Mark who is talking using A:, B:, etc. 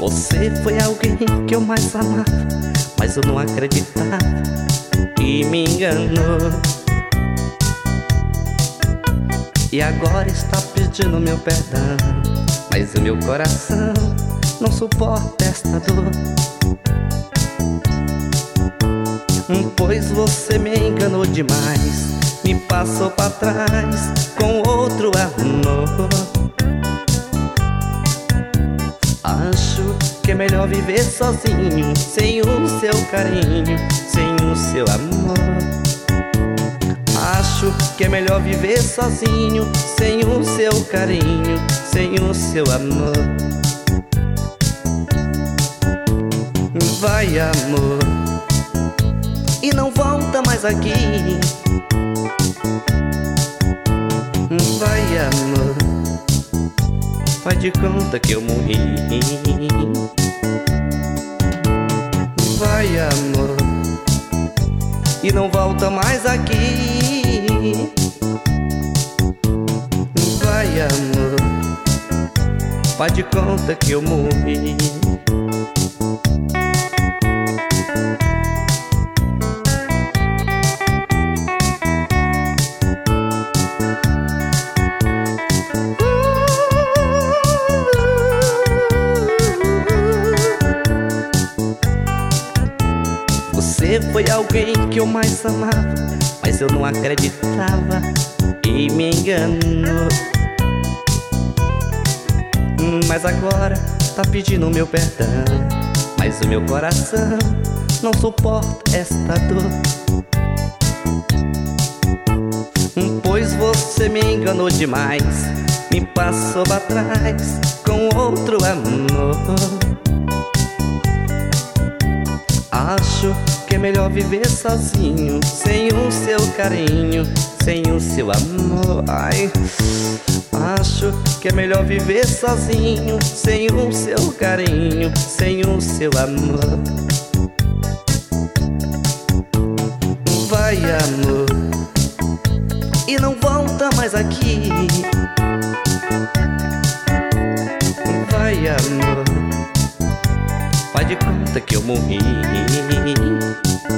A: Você foi alguém que eu mais amava, mas eu não acreditava e me enganou. E agora está pedindo meu perdão, mas o meu coração não suporta esta dor. Pois você me enganou demais, me passou pra trás com outro amor. Acho que é melhor viver sozinho, sem o seu carinho, sem o seu amor. Acho que é melhor viver sozinho, sem o seu carinho, sem o seu amor. Vai, amor, e não volta mais aqui. Vai, amor, faz de conta que eu morri. Vai, amor, e não volta mais aqui. Vai, amor, faz de conta que eu morri. Você foi alguém que eu mais amava, mas eu não acreditava e me enganou. Mas agora tá pedindo meu perdão, mas o meu coração não suporta esta dor. Pois você me enganou demais, me passou pra trás com outro amor. Acho que é melhor viver sozinho, sem o seu carinho, sem o seu amor. Ai, acho que é melhor viver sozinho, sem o seu carinho, sem o seu amor. Vai, amor, e não volta mais aqui. Vai, amor, faz de conta que eu morri.